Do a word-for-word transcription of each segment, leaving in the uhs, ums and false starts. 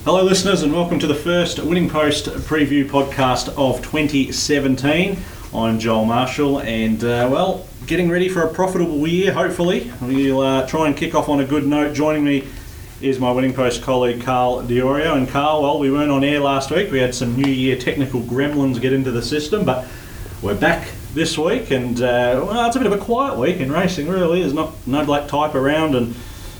Hello listeners and welcome to the first Winning Post preview podcast of twenty seventeen. I'm Joel Marshall and uh, well, getting ready for a profitable year hopefully. We'll uh, try and kick off on a good note. Joining me is my Winning Post colleague Carl Diorio. And Carl, well, we weren't on air last week. We had some New Year technical gremlins get into the system, but we're back this week and uh, well, it's a bit of a quiet week in racing really. There's not no black type around and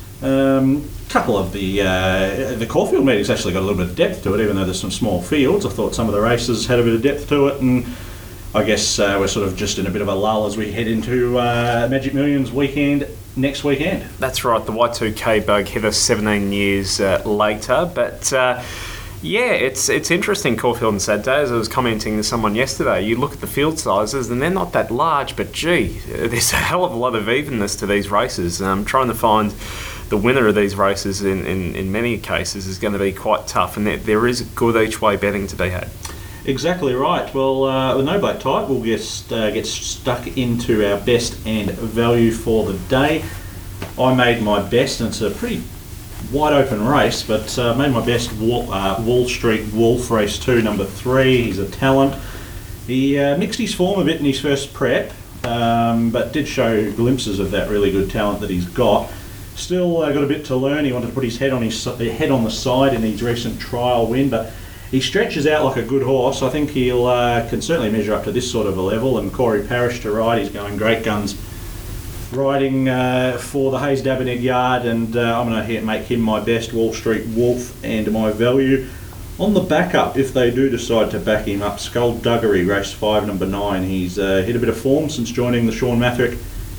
um, couple of the uh, the Caulfield meetings actually got a little bit of depth to it, even though there's some small fields. I thought some of the races had a bit of depth to it, and I guess uh, we're sort of just in a bit of a lull as we head into uh, Magic Millions weekend next weekend. That's right, the Y two K bug hit us seventeen years uh, later, but uh, yeah, it's it's interesting, Caulfield and Saturday. As I was commenting to someone yesterday, you look at the field sizes and they're not that large, but gee, there's a hell of a lot of evenness to these races. I'm trying to find the winner of these races in, in, in many cases is going to be quite tough, and there, there is good each way betting to be had. Exactly right. Well, uh, the no black type will get, uh, get stuck into our best and value for the day. I made my best, and it's a pretty wide open race, but uh, made my best Wall, uh, Wall Street Wolf, race two, number three. He's a talent. He uh, mixed his form a bit in his first prep, um, but did show glimpses of that really good talent that he's got. Still uh, got a bit to learn. He wanted to put his head on his head on the side in his recent trial win, but he stretches out like a good horse. I think he'll uh, can certainly measure up to this sort of a level. And Corey Parrish to ride. He's going great guns riding uh, for the Hayes Dabeneg yard, and uh, I'm going to make him my best Wall Street Wolf and my value. On the backup, if they do decide to back him up, Skullduggery, race five, number nine. He's uh, hit a bit of form since joining the Sean Matherick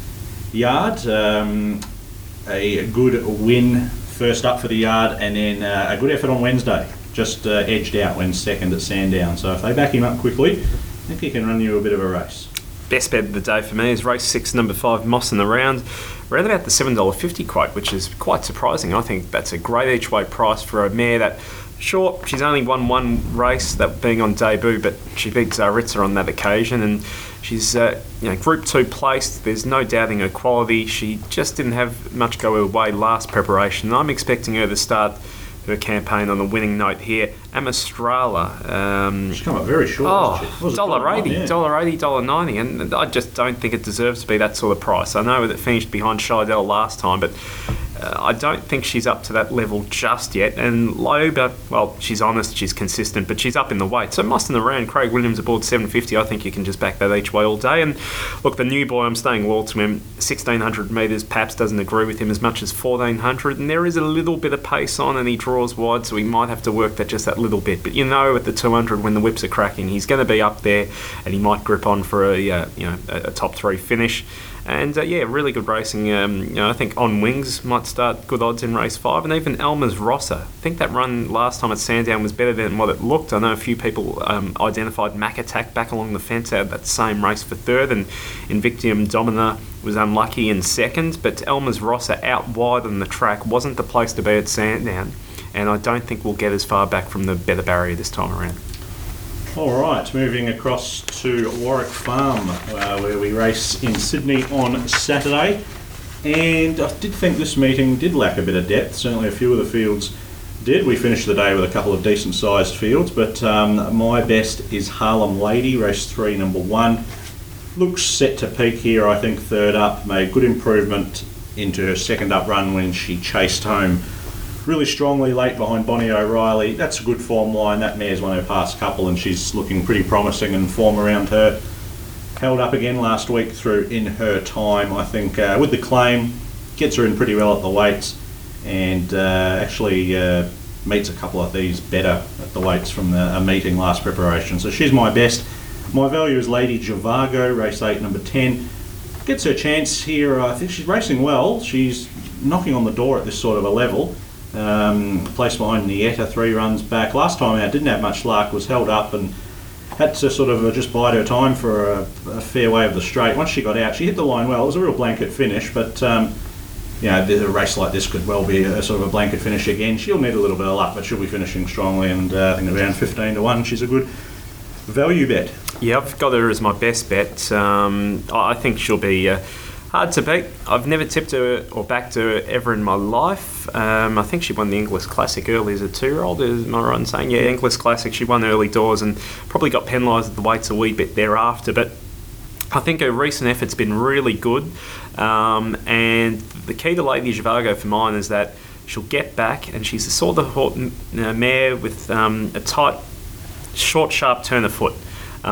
yard. Um, a good win first up for the yard, and then uh, a good effort on Wednesday. Just uh, edged out when second at Sandown. So if they back him up quickly, I think he can run you a bit of a race. Best bet of the day for me is race six, number five, Moss in the Round. Around about the seven dollars fifty quote, which is quite surprising. I think that's a great each way price for a mare that, sure, she's only won one race, that being on debut, but she beat Zaritza on that occasion, and she's uh, you know, Group two placed. There's no doubting her quality. She just didn't have much go her way last preparation. I'm expecting her to start her campaign on a winning note here. Amastrala. Um, She's come up very short. Oh, one dollar eighty, one dollar eighty, one dollar ninety, and I just don't think it deserves to be that sort of price. I know that it finished behind Shidell last time, but Uh, I don't think she's up to that level just yet. And Loba, well, she's honest, she's consistent, but she's up in the weight. So Moss in the Round, Craig Williams aboard seven fifty. I think you can just back that each way all day. And look, the new boy, I'm staying loyal to him. sixteen hundred metres, perhaps doesn't agree with him as much as fourteen hundred. And there is a little bit of pace on, and he draws wide, so he might have to work that just that little bit. But you know, at the two hundred, when the whips are cracking, he's going to be up there, and he might grip on for a uh, you know a, a top three finish. And uh, yeah, really good racing. Um, you know, I think On Wings might start good odds in race five, and even Elmer's Rossa. I think that run last time at Sandown was better than what it looked. I know a few people um, identified Mac Attack back along the fence out of that same race for third, and Invictium Domina was unlucky in second. But Elmer's Rossa out wide on the track wasn't the place to be at Sandown, and I don't think we'll get as far back from the better barrier this time around. All right, moving across to Warwick Farm, uh, where we race in Sydney on Saturday. And I did think this meeting did lack a bit of depth. Certainly a few of the fields did. We finished the day with a couple of decent-sized fields, but um, my best is Harlem Lady, race three, number one. Looks set to peak here, I think, third up. Made good improvement into her second up run when she chased home really strongly late behind Bonnie O'Reilly. That's a good form line. That mare's won her past couple, and she's looking pretty promising, and form around her held up again last week through In Her Time. I think uh, with the claim, gets her in pretty well at the weights, and uh, actually uh, meets a couple of these better at the weights from the a meeting last preparation. So she's my best. My value is Lady Javago, race eight, number ten. Gets her chance here. I think she's racing well. She's knocking on the door at this sort of a level. Um, placed behind Nieta three runs back. Last time out didn't have much luck, was held up and had to sort of just bide her time for a, a fair way of the straight. Once she got out, she hit the line well. It was a real blanket finish, but um, you know, a race like this could well be a sort of a blanket finish again. She'll need a little bit of luck, but she'll be finishing strongly, and uh, I think around fifteen to one, she's a good value bet. Yeah, I've got her as my best bet. Um, I think she'll be uh, Hard to beat. I've never tipped her or backed her ever in my life. Um, I think she won the Inglis Classic early as a two-year-old. Is my right in saying? Yeah, Inglis Classic. She won early doors and probably got penalised at the weights a wee bit thereafter. But I think her recent effort's been really good. Um, and the key to Lady Zhivago for mine is that she'll get back, and she's the sort of you know, mare with um, a tight, short, sharp turn of foot.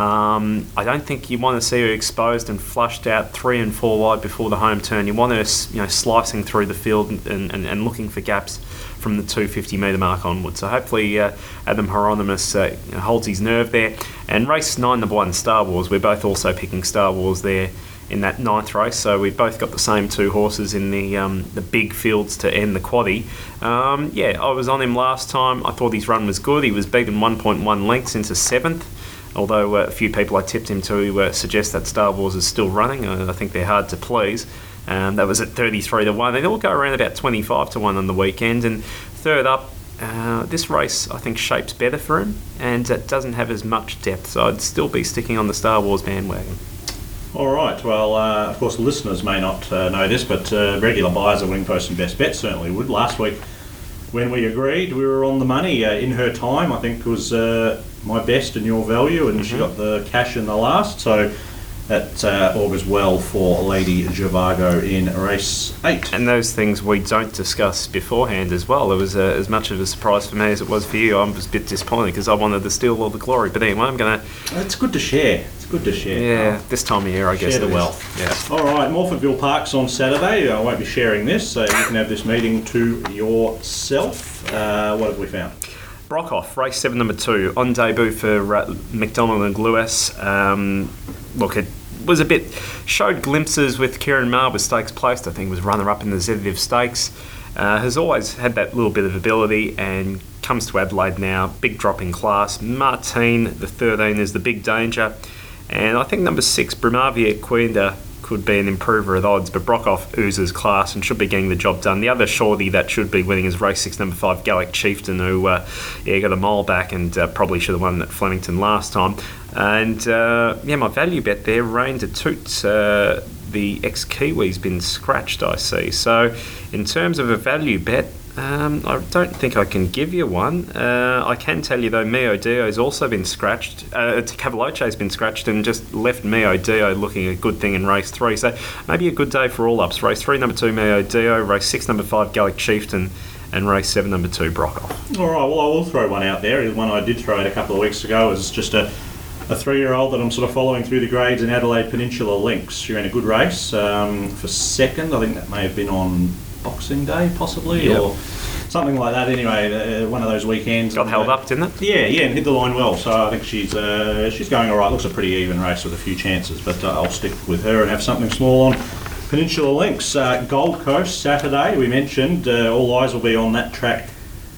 Um, I don't think you want to see her exposed and flushed out three and four wide before the home turn. You want her, you know, slicing through the field and, and, and looking for gaps from the two hundred fifty metre mark onwards. So hopefully uh, Adam Hieronymus uh, holds his nerve there. And race nine, number one, Star Wars. We're both also picking Star Wars there in that ninth race. So we've both got the same two horses in the um, the big fields to end the quaddie. Um, yeah, I was on him last time. I thought his run was good. He was beaten one point one lengths into seventh. Although uh, a few people I tipped him to uh, suggest that Star Wars is still running. Uh, I think they're hard to please. Um, that was at thirty-three to one. They all go around about twenty-five to one on the weekend. And third up, uh, this race I think shapes better for him, and it doesn't have as much depth. So I'd still be sticking on the Star Wars bandwagon. All right. Well, uh, of course, listeners may not uh, know this, but uh, regular buyers of Winning Post and Best Bet certainly would. Last week, when we agreed, we were on the money. Uh, in her time, I think was uh, my best and your value, and mm-hmm. she got the cash in the last. So that uh, augurs well for Lady Zhivago in race eight. And those things we don't discuss beforehand as well. It was uh, as much of a surprise for me as it was for you. I was a bit disappointed because I wanted to steal all the glory. But anyway, I'm going to... It's good to share. It's good to share. Yeah, this time of year, I guess. Share the wealth. Yeah. All right, Morfordville Park's on Saturday. I won't be sharing this, so you can have this meeting to yourself. Uh, what have we found? Brockhoff, race seven, number two, on debut for uh, McDonald and Lewis. Um, look, it was a bit... Showed glimpses with Kieran Marber Stakes placed, I think was runner-up in the Zeditive Stakes. Uh, has always had that little bit of ability and comes to Adelaide now. Big drop in class. Martine, the thirteen, is the big danger. And I think number six, Brimavia Quinda, could be an improver at odds, but Brockhoff oozes class and should be getting the job done. The other shorty that should be winning is race six, number five, Gallic Chieftain, who uh, yeah, got a mile back and uh, probably should have won at Flemington last time. And uh, yeah, my value bet there, Rain de Toot, uh, the ex-Kiwi's been scratched, I see. So in terms of a value bet, Um, I don't think I can give you one. Uh, I can tell you though, Mio Dio has also been scratched. Uh, Cavaloche has been scratched and just left Mio Dio looking a good thing in race three. So maybe a good day for all ups. Race three, number two, Mio Dio. Race six, number five, Gallic Chieftain. And race seven, number two, Brockhoff. All right, well, I will throw one out there. The one I did throw out a couple of weeks ago is just a, a three-year-old that I'm sort of following through the grades in Adelaide Peninsula Links. She ran a good race um, for second. I think that may have been on Boxing Day, possibly, yep. or something like that. Anyway, uh, one of those weekends. Got held uh, up, didn't it? Yeah, yeah, and hit the line well. So I think she's uh, she's going all right. Looks a pretty even race with a few chances, but uh, I'll stick with her and have something small on Peninsula Links. Uh, Gold Coast Saturday, we mentioned. Uh, all eyes will be on that track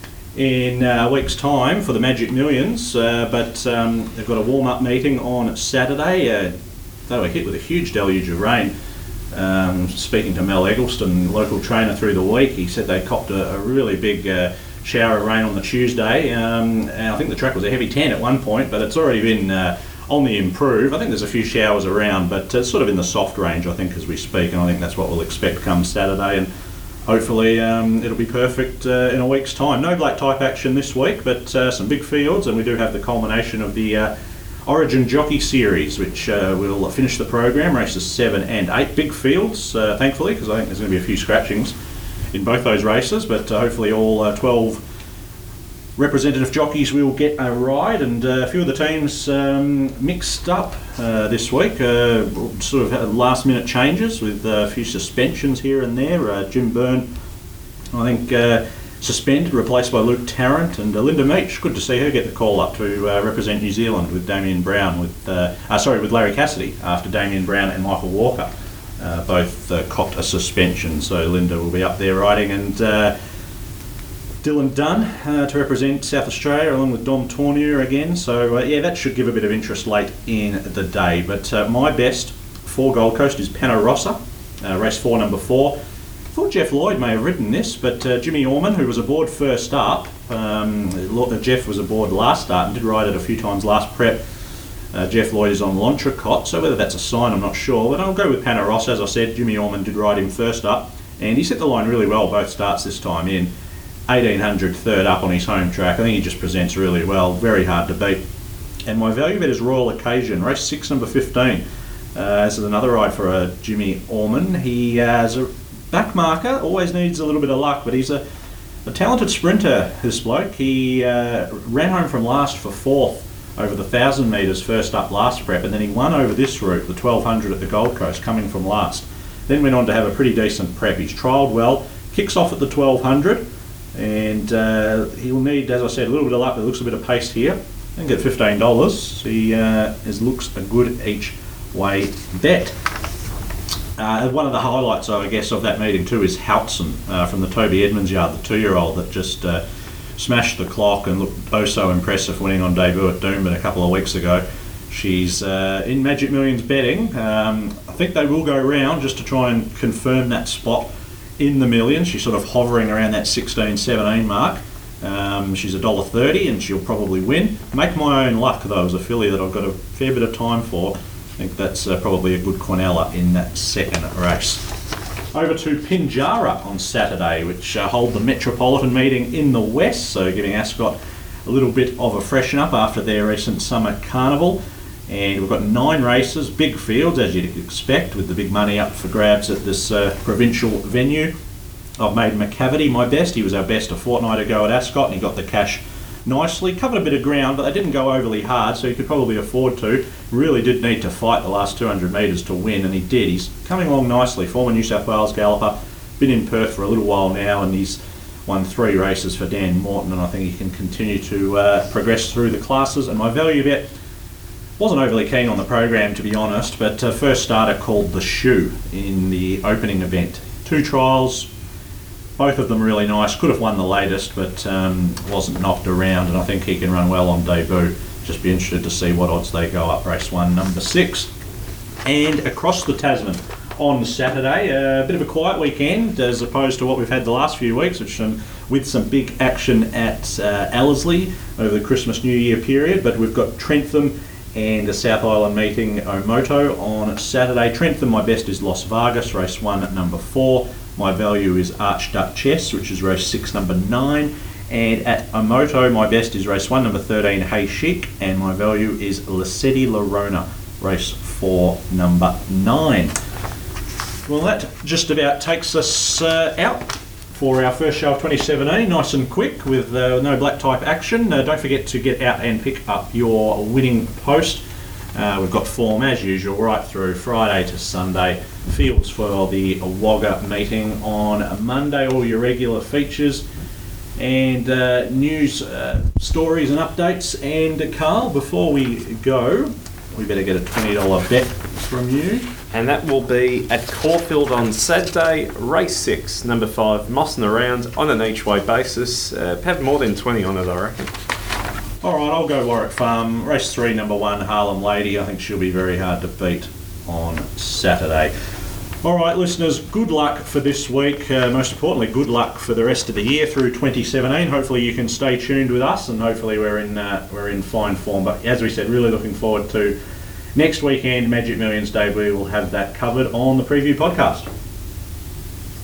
in uh, a week's time for the Magic Millions, uh, but um, they've got a warm-up meeting on Saturday. Uh, they were hit with a huge deluge of rain. Um, speaking to Mel Eggleston, local trainer through the week, he said they copped a, a really big uh, shower of rain on the Tuesday, um, and I think the track was a heavy ten at one point, but it's already been uh, on the improve. I think there's a few showers around, but it's sort of in the soft range, I think, as we speak, and I think that's what we'll expect come Saturday, and hopefully um, it'll be perfect uh, in a week's time. No black type action this week, but uh, some big fields, and we do have the culmination of the uh, Origin Jockey Series, which uh, will finish the program, races seven and eight. Big fields, uh, thankfully, because I think there's going to be a few scratchings in both those races, but uh, hopefully all uh, twelve representative jockeys will get a ride, and uh, a few of the teams um, mixed up uh, this week, uh, sort of had last minute changes with uh, a few suspensions here and there. Uh, Jim Byrne, I think, uh, suspended, replaced by Luke Tarrant, and uh, Linda Meach. Good to see her get the call up to uh, represent New Zealand with Damien Brown, with uh, uh, sorry, with Larry Cassidy after Damien Brown and Michael Walker uh, both uh, copped a suspension. So Linda will be up there riding, and uh, Dylan Dunn uh, to represent South Australia along with Dom Tournier again. So uh, yeah, that should give a bit of interest late in the day. But uh, my best for Gold Coast is Panarossa, uh, race four, number four. I thought Jeff Lloyd may have ridden this, but uh, Jimmy Orman, who was aboard first up, um, Jeff was aboard last start and did ride it a few times last prep, Uh, Jeff Lloyd is on Lontricot, so whether that's a sign, I'm not sure. But I'll go with Paneros. As I said, Jimmy Orman did ride him first up, and he set the line really well both starts this time in. eighteen hundred third up on his home track. I think he just presents really well, very hard to beat. And my value bet is Royal Occasion, race six, number fifteen. Uh, this is another ride for uh, Jimmy Orman. He has a back marker, always needs a little bit of luck, but he's a, a talented sprinter, this bloke. He uh, ran home from last for fourth over the one thousand metres first up last prep, and then he won over this route, the twelve hundred at the Gold Coast, coming from last. Then went on to have a pretty decent prep. He's trialled well, kicks off at the twelve hundred, and uh, he'll need, as I said, a little bit of luck. There looks a bit of pace here. I think at fifteen dollars, he uh, is, looks a good each way bet. Uh, one of the highlights, I guess, of that meeting too is Houghton uh, from the Toby Edmonds yard, the two-year-old that just uh, smashed the clock and looked oh so impressive winning on debut at Doomben a couple of weeks ago. She's uh, in Magic Millions betting. Um, I think they will go round just to try and confirm that spot in the millions. She's sort of hovering around that sixteen, seventeen mark. Um, she's one dollar thirty and she'll probably win. Make My Own Luck, though, is a filly that I've got a fair bit of time for. I think that's uh, probably a good Quinella in that second race. Over to Pinjarra on Saturday, which uh, hold the Metropolitan meeting in the west, so giving Ascot a little bit of a freshen up after their recent summer carnival. And we've got nine races, big fields as you'd expect, with the big money up for grabs at this uh, provincial venue. I've made McCavity my best. He was our best a fortnight ago at Ascot, and he got the cash nicely. Covered a bit of ground, but they didn't go overly hard, so he could probably afford to. Really did need to fight the last two hundred metres to win, and he did. He's coming along nicely. Former New South Wales galloper, been in Perth for a little while now, and he's won three races for Dan Morton, and I think he can continue to uh, progress through the classes. And my value bet, wasn't overly keen on the program, to be honest, but uh, first starter called The Shoe in the opening event. Two trials, both of them really nice. Could have won the latest, but um, wasn't knocked around, and I think he can run well on debut. Just be interested to see what odds they go up. Race one, number six. And across the Tasman on Saturday, a bit of a quiet weekend as opposed to what we've had the last few weeks, which um, with some big action at uh, Ellerslie over the Christmas New Year period. But we've got Trentham and the South Island meeting Omoto on Saturday. Trentham, my best is Las Vegas, race one, number four. My value is Archduchess, which is race six, number nine. And at Omoto, my best is race one, number thirteen, Hey Chic. And my value is Lassetti Lorona, race four, number nine. Well, that just about takes us uh, out for our first show of twenty seventeen. Nice and quick with uh, no black type action. Uh, don't forget to get out and pick up your winning post. Uh, we've got form as usual right through Friday to Sunday. Fields for the Wagga meeting on Monday. All your regular features and uh, news, uh, stories and updates. And Carl, before we go, we better get a twenty dollars bet from you. And that will be at Caulfield on Saturday, race six, number five, Mossing Around on an each way basis. Uh, have more than twenty on it, I reckon. All right, I'll go Warwick Farm. Race three, number one, Harlem Lady. I think she'll be very hard to beat on Saturday. All right, listeners, good luck for this week. Uh, most importantly, good luck for the rest of the year through twenty seventeen. Hopefully you can stay tuned with us, and hopefully we're in uh, we're in fine form. But as we said, really looking forward to next weekend, Magic Millions Day. We will have that covered on the preview podcast.